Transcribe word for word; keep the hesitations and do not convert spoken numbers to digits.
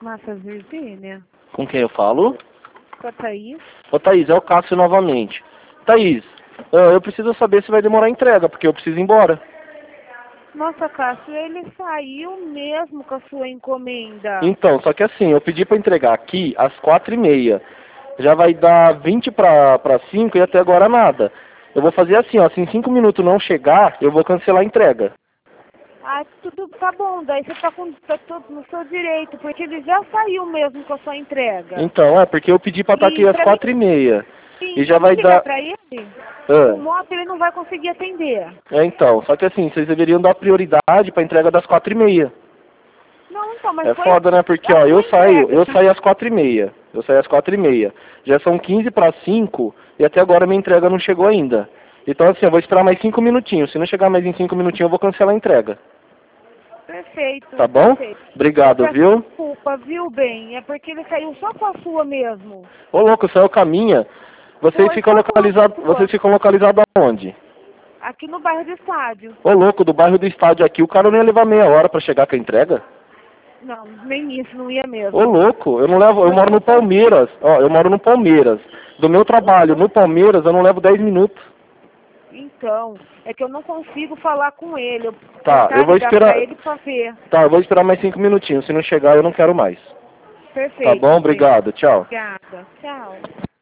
Massa Virgínia. Com quem eu falo? Com a Thaís. Ô Thaís, é o Cássio novamente. Thaís, eu preciso saber se vai demorar a entrega, porque eu preciso ir embora. Nossa, Cássio, ele saiu mesmo com a sua encomenda. Então, só que assim, eu pedi para entregar aqui às quatro e meia. Já vai dar vinte para cinco e até agora nada. Eu vou fazer assim, ó, se em cinco minutos não chegar, eu vou cancelar a entrega. Ah, tudo tá bom, daí você tá, com, tá tudo no seu direito, porque ele já saiu mesmo com a sua entrega. Então, é, porque eu pedi para estar aqui às quatro e meia. E já vai dar... Pra ele, Ah. o moto ele não vai conseguir atender. É, então, só que assim, vocês deveriam dar prioridade para entrega das quatro e meia. Não, então, mas É foi foda, né? Porque, a ó, sua eu saio, entrega, eu tá? saio às quatro e meia. Eu saio às quatro e meia. Já são quinze para cinco e até agora minha entrega não chegou ainda. Então, assim, eu vou esperar mais cinco minutinhos. Se não chegar mais em cinco minutinhos, eu vou cancelar a entrega. Perfeito. Tá bom? Perfeito. Obrigado, viu? Desculpa, viu, bem? É porque ele saiu só com a sua mesmo. Ô, louco, saiu caminha. Vocês Foi ficam só com a localizados, sua. vocês ficam localizados aonde? Aqui no bairro do estádio. Ô, louco, do bairro do estádio aqui, o cara não ia levar meia hora para chegar com a entrega? Não, nem isso, não ia mesmo. Ô, louco, eu não levo, eu moro no Palmeiras. Ó, eu moro no Palmeiras. Do meu trabalho no Palmeiras, eu não levo dez minutos. Então, é que eu não consigo falar com ele. Eu Tá, tentar eu vou ligar esperar. pra ele pra ver. Tá, eu vou esperar mais cinco minutinhos. Se não chegar, eu não quero mais. Perfeito. Tá bom? Obrigado. Tchau. Obrigada. Tchau.